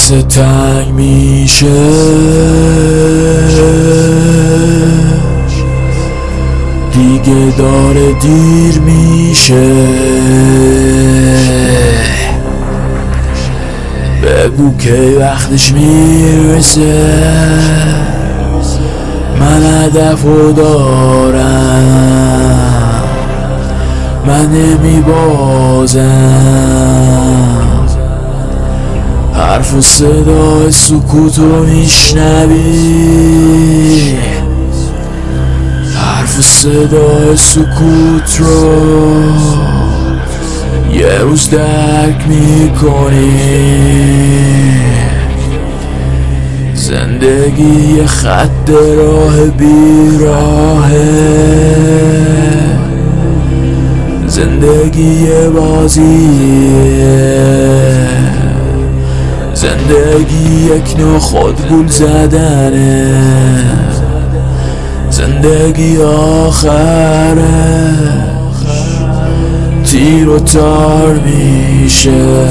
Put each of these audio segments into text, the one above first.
واسه تنگ میشه، دیگه داره دیر میشه. بگو که وقتش میرسه، من هدفو دارم، من نمیبازم. حرف و صدای سکوتو میشنوی، حرف و صدای سکوت رو یه روز درک میکنی. زندگی یه خط راه بیراهه، زندگی یه بازیه، زندگی یک نوع خودگول زدنه، زندگی آخرش تیر و تار میشه،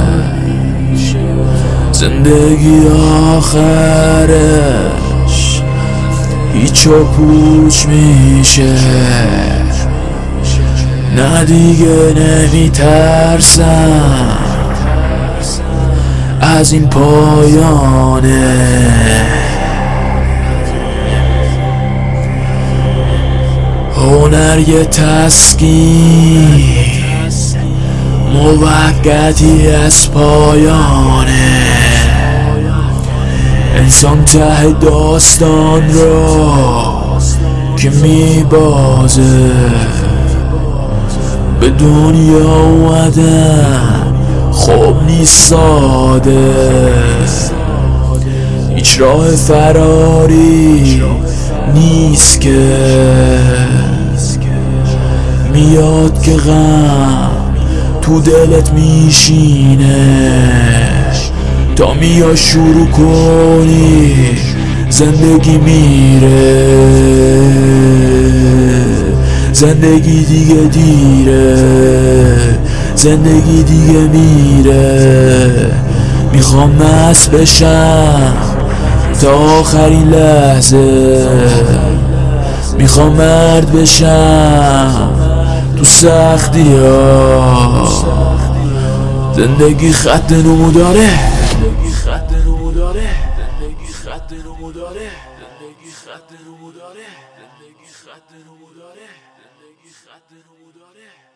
زندگی آخرش هیچ و پوچ میشه. نه دیگه نمیترسم از این پایانه، هنر یه تسکین موقتی از پایانه. انسان ته داستان را که میبازه، به دنیا اومدن خوب نیست ساده، هیچ راه فراری نیست که میاد که غم تو دلت میشینه. تا میای شروع کنی زندگی میره، زندگی دیگه دیره، زندگی دیگه میره. میخوام مست بشم تا آخرین لحظه، میخوام مرد بشم تو سختی ها. زندگی خط نموداره، زندگی خط نموداره، زندگی خط نموداره، زندگی خط نموداره، زندگی خط نموداره، زندگی خط نموداره.